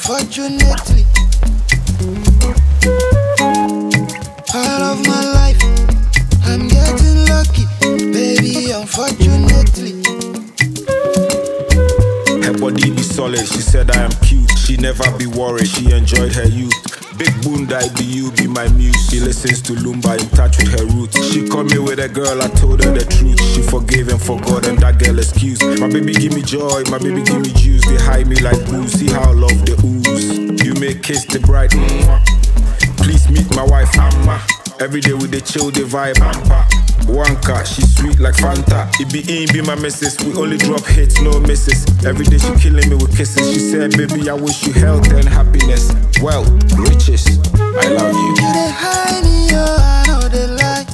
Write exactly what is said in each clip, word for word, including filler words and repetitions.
unfortunately. All of my life, I'm getting lucky, baby, unfortunately. Her body be solid, she said I am cute. She never be worried, she enjoyed her youth. Big bunda, be you, be my muse. She listens to Lumba, in touch with her roots. She called me with a girl, I told her the truth. She forgave and forgot, and that girl excused. My baby give me joy, my baby give me juice. They hide me like booze, see how love the ooze. You may kiss the bride, mm-hmm. Please meet my wife, Amma. Every day with the chill, the vibe, Amma. Wanka, she's sweet like Fanta. It be in, be my missus. We only drop hits, no misses. Every day she killing me with kisses. She said, baby, I wish you health and happiness. Wealth, riches, I love you. You dey hide me, oh, I know they lie.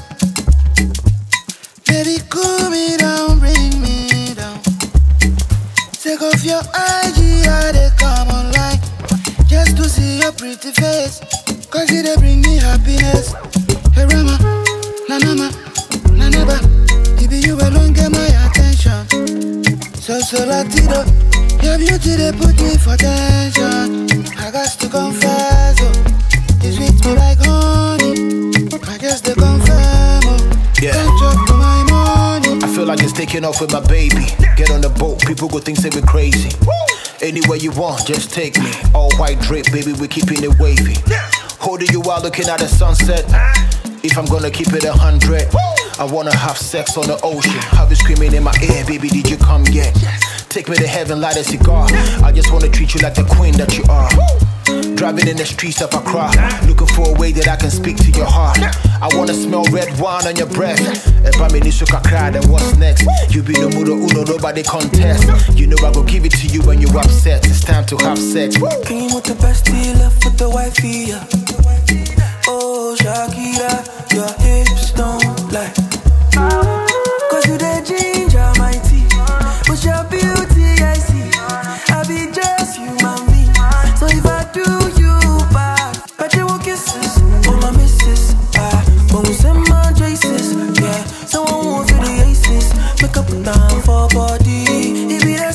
Baby, cool me down, bring me down. Take off your I G, I dey come online just to see your pretty face. Cause you dey bring me happiness. Hey Rama, na nama, na neba. Baby, you alone get my attention. So so latido, your beauty they put me for tension. I got to confess, oh, you sweet me like honey. I guess they confirm, oh, yeah. Don't drop to my money. I feel like it's taking off with my baby. Get on the boat, people go think say we crazy. Anywhere you want, just take me. All white drip, baby, we keeping it wavy. Holding you while looking at the sunset. If I'm gonna keep it a hundred, I wanna have sex on the ocean. Have you screaming in my ear, baby, did you come yet? Take me to heaven, light a cigar. I just wanna treat you like the queen that you are. Driving in the streets of Accra, looking for a way that I can speak to your heart. I wanna smell red wine on your breath. If I'm in this cry, then what's next? You be the mudo uno, nobody contest. You know I go give it to you when you're upset. It's time to have sex. Came with the best left with the wifey, yeah. Oh, Shakira, your hips don't lie. Cause you the ginger, my tea. With your beauty, I see. I be just you, mommy. So if I do you bad, bet you will kisses. Oh, my missus, ah. When we send my traces, yeah. Someone won't feel the aces. Make up a time for body. It be the